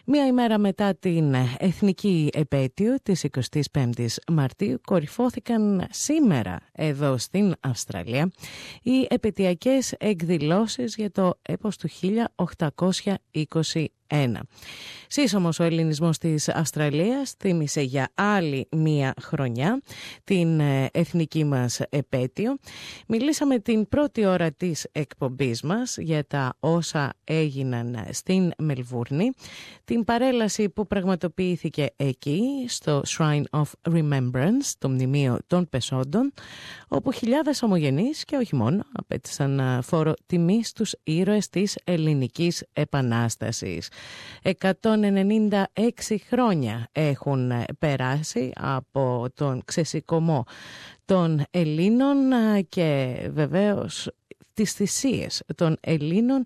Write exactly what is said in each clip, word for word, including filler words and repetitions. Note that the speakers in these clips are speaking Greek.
Μία ημέρα μετά την εθνική επέτειο της εικοστής πέμπτης Μαρτίου, κορυφώθηκαν σήμερα εδώ στην Αυστραλία οι επετειακές εκδηλώσεις για το έπος του χίλια οκτακόσια είκοσι ένα. Σύσσωμος ο ελληνισμός της Αυστραλίας θύμισε για άλλη μία χρονιά την εθνική μας επέτειο. Μιλήσαμε την πρώτη ώρα της εκπομπής μας για τα όσα έγιναν στην Μελβούρνη, την παρέλαση που πραγματοποιήθηκε εκεί στο Shrine of Remembrance, το μνημείο των Πεσόντων, όπου χιλιάδες ομογενείς και όχι μόνο απέτησαν φόρο τιμή στους ήρωες της Ελληνικής Επανάστασης. εκατόν ενενήντα έξι χρόνια έχουν περάσει από τον ξεσηκωμό των Ελλήνων και βεβαίως τις θυσίες των Ελλήνων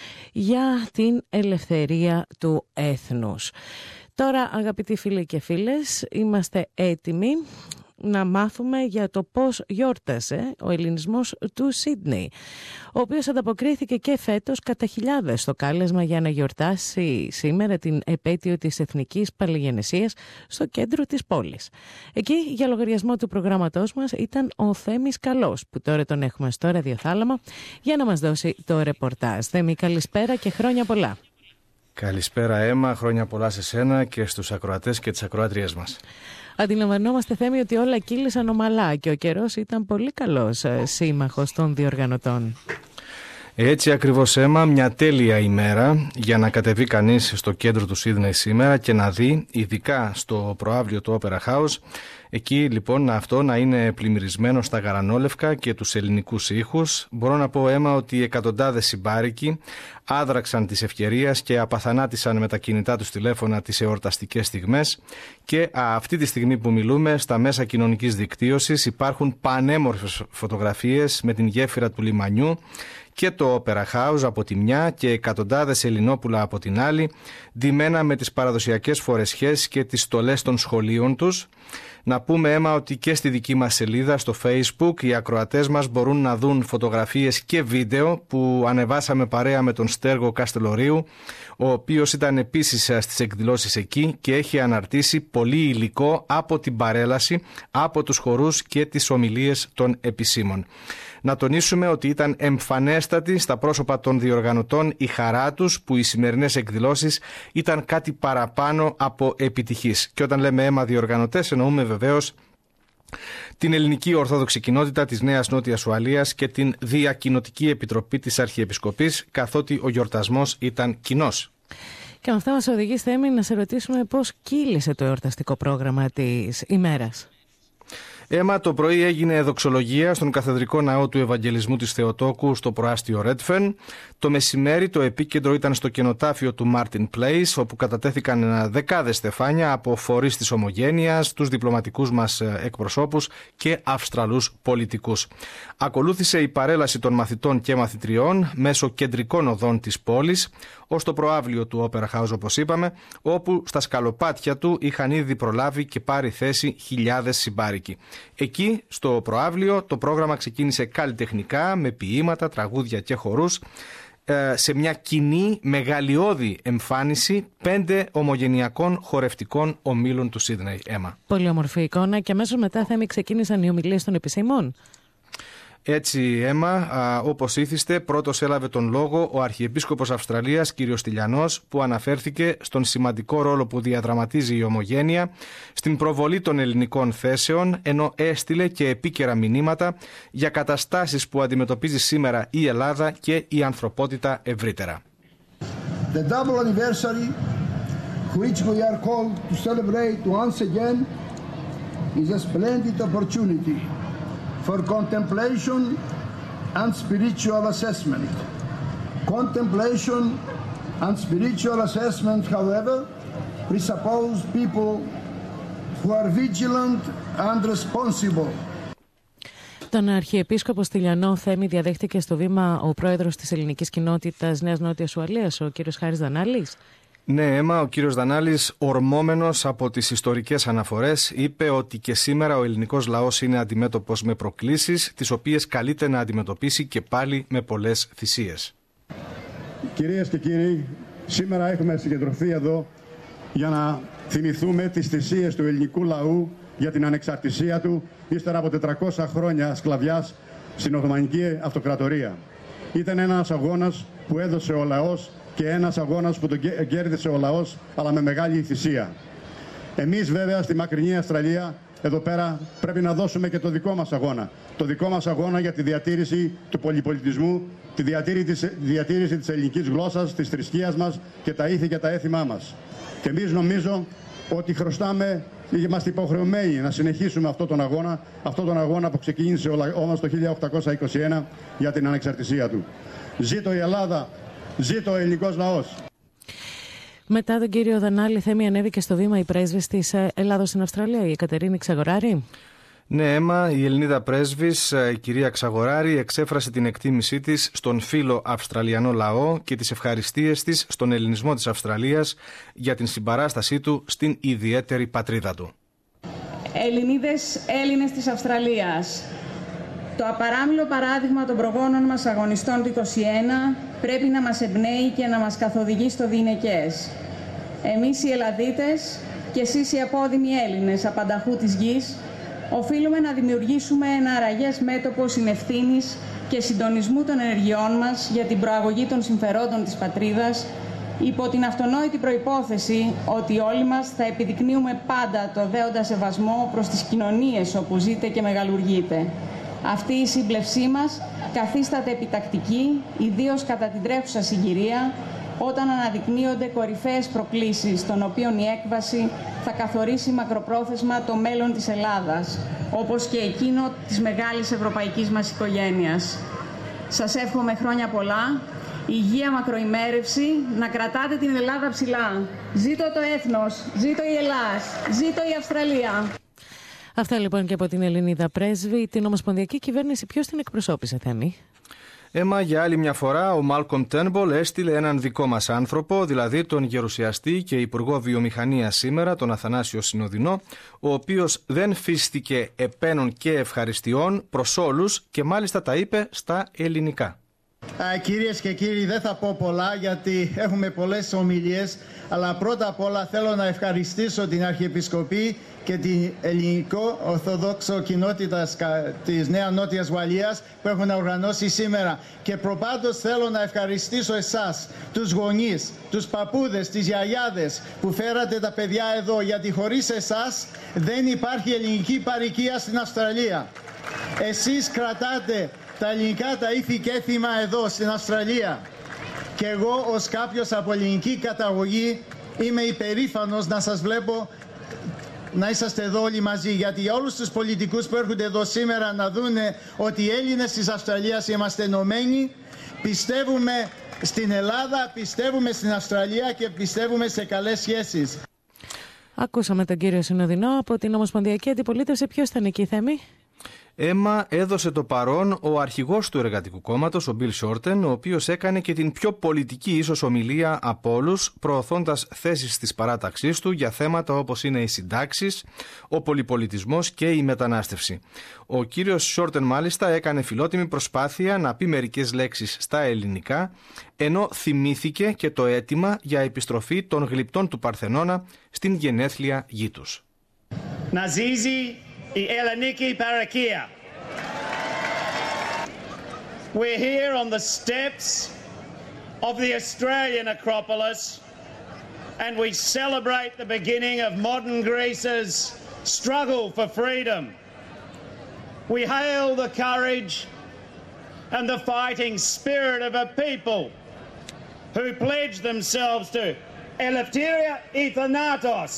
για την ελευθερία του έθνους. Τώρα, αγαπητοί φίλοι και φίλες, είμαστε έτοιμοι να μάθουμε για το πώς γιόρτασε ο ελληνισμός του Σίδνεϊ, ο οποίος ανταποκρίθηκε και φέτος κατά χιλιάδες στο κάλεσμα για να γιορτάσει σήμερα την επέτειο της Εθνικής Παλαιγενεσίας στο κέντρο της πόλης. Εκεί, για λογαριασμό του προγράμματός μας, ήταν ο Θέμης Καλός, που τώρα τον έχουμε στο ραδιοθάλαμα για να μας δώσει το ρεπορτάζ. Θέμη, καλησπέρα και χρόνια πολλά. Καλησπέρα Έμα, χρόνια πολλά σε σένα και στους ακροατές και τις ακροάτριές μας. Αντιλαμβανόμαστε, Θέμη, ότι όλα κύλησαν ομαλά και ο καιρός ήταν πολύ καλός σύμμαχος των διοργανωτών. Έτσι ακριβώς, Έμα, μια τέλεια ημέρα για να κατεβεί κανείς στο κέντρο του Σίδνεϊ σήμερα και να δει, ειδικά στο προαύλιο του Opera House, εκεί λοιπόν αυτό να είναι πλημμυρισμένο στα γαρανόλευκα και τους ελληνικούς ήχους. Μπορώ να πω, Έμα, ότι εκατοντάδες συμπάρικοι άδραξαν της ευκαιρίας και απαθανάτησαν με τα κινητά τους τηλέφωνα τις εορταστικές στιγμές και αυτή τη στιγμή που μιλούμε στα μέσα κοινωνικής δικτύωσης υπάρχουν πανέμορφες φωτογραφίες με την γέφυρα του λιμανιού και το Opera House από τη μια και εκατοντάδες Ελληνόπουλα από την άλλη, ντυμένα με τις παραδοσιακές φορεσιές και τις στολές των σχολείων τους. Να πούμε, Έμα, ότι και στη δική μας σελίδα στο Facebook οι ακροατές μας μπορούν να δουν φωτογραφίες και βίντεο που ανεβάσαμε παρέα με τον Στέργο Καστελορίου, ο οποίος ήταν επίσης στις εκδηλώσεις εκεί και έχει αναρτήσει πολύ υλικό από την παρέλαση, από τους χορούς και τις ομιλίες των επισήμων. Να τονίσουμε ότι ήταν εμφανέστατη στα πρόσωπα των διοργανωτών η χαρά τους που οι σημερινές εκδηλώσεις ήταν κάτι παραπάνω από επιτυχής. Και όταν λέμε αίμα διοργανωτές εννοούμε βεβαίως την ελληνική ορθόδοξη κοινότητα της Νέας Νότιας Ουαλίας και την Διακοινοτική Επιτροπή της Αρχιεπισκοπής, καθότι ο γιορτασμός ήταν κοινός. Και αυτό μας οδηγεί, Θέμη, να σε ρωτήσουμε πώς κύλησε το εορταστικό πρόγραμμα της ημέρας. Έμα, το πρωί έγινε δοξολογία στον Καθεδρικό Ναό του Ευαγγελισμού της Θεοτόκου στο προάστιο Ρέντφεν. Το μεσημέρι το επίκεντρο ήταν στο κενοτάφιο του Μάρτιν Place, όπου κατατέθηκαν δεκάδες στεφάνια από φορείς της Ομογένειας, τους διπλωματικούς μας εκπροσώπους και Αυστραλούς πολιτικούς. Ακολούθησε η παρέλαση των μαθητών και μαθητριών μέσω κεντρικών οδών της πόλης, ως το προαύλιο του Opera House, όπως είπαμε, όπου στα σκαλοπάτια του είχαν ήδη προλάβει και πάρει θέση χιλιάδες συμπάρικοι. Εκεί, στο προαύλιο, το πρόγραμμα ξεκίνησε καλλιτεχνικά, με ποίηματα, τραγούδια και χορούς, σε μια κοινή μεγαλειώδη εμφάνιση πέντε ομογενειακών χορευτικών ομίλων του Σίδνεϊ. Έμα. Πολύ όμορφη εικόνα και αμέσως μετά, Θέμη, ξεκίνησαν οι ομιλίες των επισήμων. Έτσι, Έμα, α, όπως ήθιστε, πρώτος έλαβε τον λόγο ο Αρχιεπίσκοπος Αυστραλίας, κ. Στυλιανός, που αναφέρθηκε στον σημαντικό ρόλο που διαδραματίζει η Ομογένεια στην προβολή των ελληνικών θέσεων, ενώ έστειλε και επίκαιρα μηνύματα για καταστάσεις που αντιμετωπίζει σήμερα η Ελλάδα και η ανθρωπότητα ευρύτερα. The double anniversary which we are called to celebrate once again is a splendid opportunity for contemplation and spiritual assessment. Contemplation and spiritual assessment, however, presuppose people who are vigilant and responsible. Τον Αρχιεπίσκοπο Στυλιανό, Θέμη, διαδέχτηκε στο βήμα ο πρόεδρος της ελληνικής κοινότητας Νέας Νότιας Ουαλίας, ο κύριος Χάρης Δανάλης. Ναι, Έμα, ο κύριος Δανάλης, ορμόμενος από τις ιστορικές αναφορές, είπε ότι και σήμερα ο ελληνικός λαός είναι αντιμέτωπος με προκλήσεις, τις οποίες καλείται να αντιμετωπίσει και πάλι με πολλές θυσίες. Κυρίες και κύριοι, σήμερα έχουμε συγκεντρωθεί εδώ για να θυμηθούμε τις θυσίες του ελληνικού λαού για την ανεξαρτησία του ύστερα από τετρακόσια χρόνια σκλαβιάς στην Οθωμανική Αυτοκρατορία. Ήταν ένας αγώνας που έδωσε ο λαός και ένας αγώνας που τον κέρδισε ο λαός, αλλά με μεγάλη θυσία. Εμείς βέβαια στη μακρινή Αυστραλία εδώ πέρα πρέπει να δώσουμε και το δικό μας αγώνα. Το δικό μας αγώνα για τη διατήρηση του πολυπολιτισμού, τη διατήρηση, διατήρηση της ελληνικής γλώσσας, της θρησκείας μας και τα ήθη και τα έθιμά μας. Και εμείς νομίζω ότι χρωστάμε, είμαστε υποχρεωμένοι να συνεχίσουμε αυτόν τον αγώνα, αυτόν τον αγώνα που ξεκίνησε ο λαός μας το χίλια οκτακόσια είκοσι ένα για την ανεξαρτησία του. Ζήτω η Ελλάδα, ζήτω ο ελληνικός λαός. Μετά τον κύριο Δανάλη, Θέμη, ανέβηκε στο βήμα η πρέσβης της Ελλάδος στην Αυστραλία, η Εκατερίνη Ξαγοράρη. Ναι, Έμα, η Ελληνίδα πρέσβης, η κυρία Ξαγοράρη, εξέφρασε την εκτίμησή της στον φίλο Αυστραλιανό λαό και τις ευχαριστίες της στον ελληνισμό της Αυστραλίας για την συμπαράστασή του στην ιδιαίτερη πατρίδα του. Ελληνίδες, Έλληνες της Αυστραλίας, το απαράμιλο παράδειγμα των προγόνων μας αγωνιστών του είκοσι ένα πρέπει να μας εμπνέει και να μας καθοδηγεί στο διηνεκές. Εμείς οι Ελλαδίτες και εσείς οι απόδημοι Έλληνες απανταχού της γης, οφείλουμε να δημιουργήσουμε ένα αραγές μέτωπο συνευθύνης και συντονισμού των ενεργειών μας για την προαγωγή των συμφερόντων της πατρίδας, υπό την αυτονόητη προϋπόθεση ότι όλοι μας θα επιδεικνύουμε πάντα το δέοντα σεβασμό προς τις κοινωνίες όπου ζείτε και μεγαλουργείτε. Αυτή η σύμπλευσή μας καθίσταται επιτακτική, ιδίως κατά την τρέχουσα συγκυρία, όταν αναδεικνύονται κορυφαίες προκλήσεις, των οποίων η έκβαση θα καθορίσει μακροπρόθεσμα το μέλλον της Ελλάδας, όπως και εκείνο της μεγάλης ευρωπαϊκής μας οικογένειας. Σας εύχομαι χρόνια πολλά, υγεία, μακροημέρευση, να κρατάτε την Ελλάδα ψηλά. Ζήτω το έθνος, ζήτω η Ελλάς, ζήτω η Αυστραλία. Αυτά λοιπόν και από την Ελληνίδα πρέσβη. Την ομοσπονδιακή κυβέρνηση ποιος την εκπροσώπησε, Θέμη? Έμα, για άλλη μια φορά ο Μάλκομ Τέρνμπολ έστειλε έναν δικό μας άνθρωπο, δηλαδή τον γερουσιαστή και υπουργό βιομηχανίας σήμερα, τον Αθανάσιο Συνοδεινό, ο οποίος δεν φύστηκε επένων και ευχαριστειών προς όλους και μάλιστα τα είπε στα ελληνικά. Α, κυρίες και κύριοι, δεν θα πω πολλά γιατί έχουμε πολλές ομιλίες, αλλά πρώτα απ' όλα θέλω να ευχαριστήσω την Αρχιεπισκοπή και την ελληνικό ορθοδόξο κοινότητα της Νέας Νότιας Ουαλίας που έχουν οργανώσει σήμερα. Και προπάντως θέλω να ευχαριστήσω εσάς, τους γονείς, τους παππούδες, τις γιαγιάδες που φέρατε τα παιδιά εδώ, γιατί χωρίς εσάς δεν υπάρχει ελληνική παροικία στην Αυστραλία. Εσείς κρατάτε τα ελληνικά τα ήθη και έθιμα εδώ στην Αυστραλία. Και εγώ ως κάποιος από ελληνική καταγωγή είμαι υπερήφανος να σας βλέπω να είσαστε εδώ όλοι μαζί, γιατί για όλους τους πολιτικούς που έρχονται εδώ σήμερα να δούνε ότι οι Έλληνες της Αυστραλίας είμαστε ενωμένοι, πιστεύουμε στην Ελλάδα, πιστεύουμε στην Αυστραλία και πιστεύουμε σε καλές σχέσεις. Ακούσαμε τον κύριο Συνοδεινό από την Ομοσπονδιακή Αντιπολίτευση. Ποιος ήταν εκεί, Θέμη? Έμα, έδωσε το παρόν ο αρχηγός του Εργατικού Κόμματος, ο Μπιλ Σόρτεν, ο οποίος έκανε και την πιο πολιτική ίσως ομιλία από όλους, προωθώντας θέσεις της παράταξής του για θέματα όπως είναι οι συντάξεις, ο πολυπολιτισμός και η μετανάστευση. Ο κύριος Σόρτεν μάλιστα έκανε φιλότιμη προσπάθεια να πει μερικές λέξεις στα ελληνικά, ενώ θυμήθηκε και το αίτημα για επιστροφή των γλυπτών του Παρθενώνα στην γενέθλια γη τους. Να ζήσει η ελληνική παροικία. We're here on the steps of the Australian Acropolis and we celebrate the beginning of modern Greece's struggle for freedom. We hail the courage and the fighting spirit of a people who pledge themselves to Eleftheria ή Thanatos.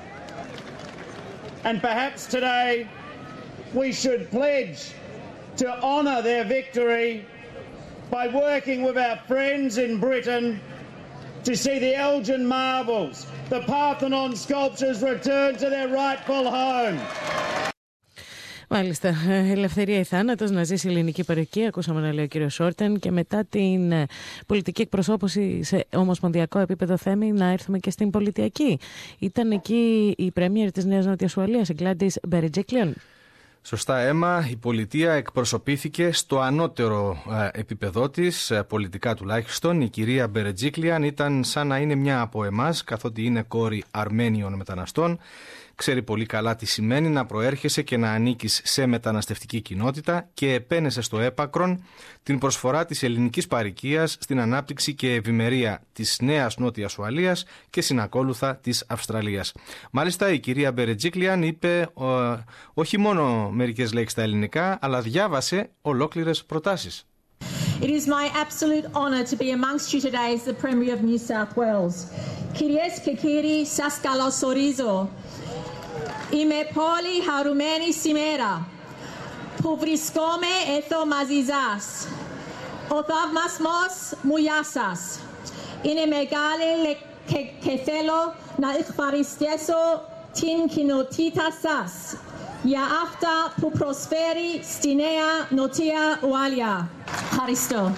And perhaps today we should pledge to honour their victory by working with our friends in Britain to see the Elgin marbles, the Parthenon sculptures return to their rightful home. Μάλιστα, ελευθερία ή θάνατος, να ζήσει η ελληνική παροικία, ακούσαμε να λέει ο κύριος Σόρτεν. Και μετά την πολιτική εκπροσώπηση σε ομοσπονδιακό επίπεδο, Θέμη, να έρθουμε και στην πολιτιακή. Ήταν εκεί η πρέμιερ της Νέας Νότιας Ουαλίας, η Γκλάντις Μπερετζίκλιον. Σωστά, Έμα, η πολιτεία εκπροσωπήθηκε στο ανώτερο ε, επίπεδό της, ε, πολιτικά τουλάχιστον. Η κυρία Μπερετζίκλιαν ήταν σαν να είναι μια από εμάς, καθότι είναι κόρη Αρμένιων μεταναστών. Ξέρει πολύ καλά τι σημαίνει να προέρχεσαι και να ανήκεις σε μεταναστευτική κοινότητα και επένεσε στο έπακρον την προσφορά της ελληνικής παροικίας στην ανάπτυξη και ευημερία της Νέας Νότιας Ουαλίας και συνακόλουθα της Αυστραλίας. Μάλιστα, η κυρία Μπερετζίκλιαν είπε ο, όχι μόνο μερικές λέξεις στα ελληνικά, αλλά διάβασε ολόκληρες προτάσεις. It is my absolute honour to be amongst you today as the Premier of New South Wales. Κυρίες και κύριοι, σας καλωσορίζω. Είμαι πολύ χαρούμενη σήμερα που βρισκόμαι εδώ μαζί σας. Ο θαυμασμός μου για σας είναι μεγάλη και, και θέλω να ευχαριστήσω την κοινότητα σας για αυτά που προσφέρει στη Νέα Νότια Ουαλία. Ευχαριστώ.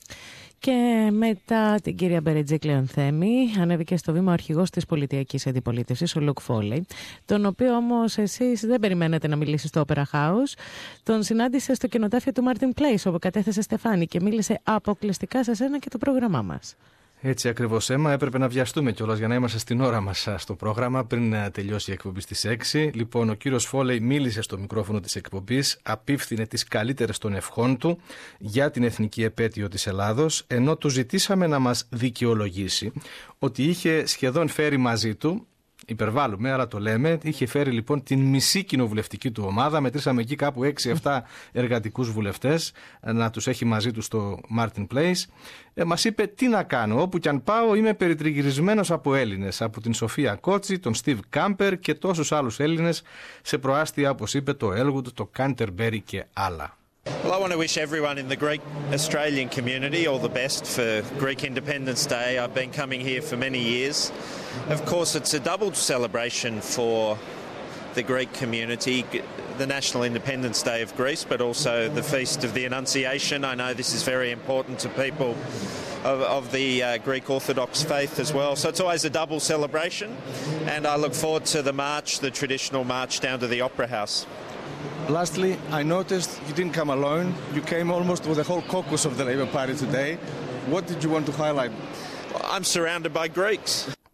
Και μετά την κυρία Μπερετζίκλιαν Θέμη ανέβηκε στο βήμα ο αρχηγός της πολιτιακής αντιπολίτευσης, ο Λουκ Φόλεϊ, τον οποίο όμως εσείς δεν περιμένετε να μιλήσει στο Opera House. Τον συνάντησε στο κενοτάφιο του Martin Place, όπου κατέθεσε στεφάνι και μίλησε αποκλειστικά σε σένα και το πρόγραμμά μας. Έτσι ακριβώς, Έμα, έπρεπε να βιαστούμε κιόλας για να είμαστε στην ώρα μας στο πρόγραμμα πριν τελειώσει η εκπομπή στις έξι. Λοιπόν, ο κύριος Φόλεϊ μίλησε στο μικρόφωνο της εκπομπής, απίφθινε τις καλύτερες των ευχών του για την εθνική επέτειο της Ελλάδος, ενώ του ζητήσαμε να μας δικαιολογήσει ότι είχε σχεδόν φέρει μαζί του, υπερβάλλουμε, αλλά το λέμε, είχε φέρει λοιπόν την μισή κοινοβουλευτική του ομάδα. Μετρήσαμε εκεί κάπου έξι εφτά εργατικούς βουλευτές να τους έχει μαζί του στο Martin Place. Ε, μας είπε τι να κάνω, όπου κι αν πάω είμαι περιτριγυρισμένος από Έλληνες, από την Σοφία Κότσι, τον Στίβ Κάμπερ και τόσους άλλους Έλληνες σε προάστια όπως είπε το Elwood, το Canterbury και άλλα. Well, I want to wish everyone in the Greek Australian community all the best for Greek Independence Day. I've been coming here for many years. Of course, it's a double celebration for the Greek community, the National Independence Day of Greece, but also the Feast of the Annunciation. I know this is very important to people of, of the uh, Greek Orthodox faith as well. So it's always a double celebration, and I look forward to the march, the traditional march down to the Opera House. Lastly, I noticed you didn't come alone. You came almost with the whole caucus of the Labour Party today. What did you want to highlight? I'm surrounded by Greeks.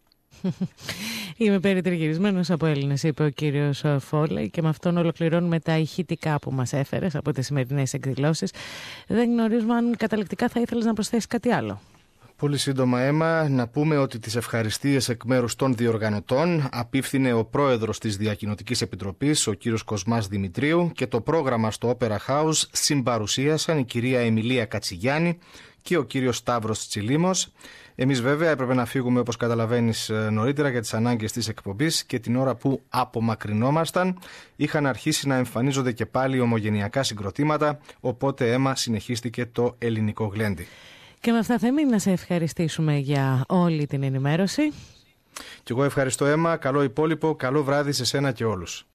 Είμαι περιτριγυρισμένος από Έλληνες, είπε ο κύριος Φόλεϊ, και με αυτόν ολοκληρώνουμε τα ηχητικά που μας έφερες από τις σημερινές εκδηλώσεις. Δεν γνωρίζουμε αν καταληκτικά θα ήθελες να προσθέσεις κάτι άλλο. Πολύ σύντομα, Έμα, να πούμε ότι τις ευχαριστίες εκ μέρους των διοργανωτών απίφθινε ο πρόεδρος της Διακοινοτικής Επιτροπής, ο κύριος Κοσμάς Δημητρίου, και το πρόγραμμα στο Opera House συμπαρουσίασαν η κυρία Εμιλία Κατσιγιάννη και ο κύριος Σταύρος Τσιλίμος. Εμείς βέβαια έπρεπε να φύγουμε, όπως καταλαβαίνεις, νωρίτερα για τις ανάγκες της εκπομπής, και την ώρα που απομακρυνόμασταν είχαν αρχίσει να εμφανίζονται και πάλι ομογενειακά συγκροτήματα, οπότε, Έμα, συνεχίστηκε το ελληνικό γλέντι. Και με αυτά, Θέμη, να σε ευχαριστήσουμε για όλη την ενημέρωση. Και εγώ ευχαριστώ, Έμα. Καλό υπόλοιπο, καλό βράδυ σε σένα και όλους.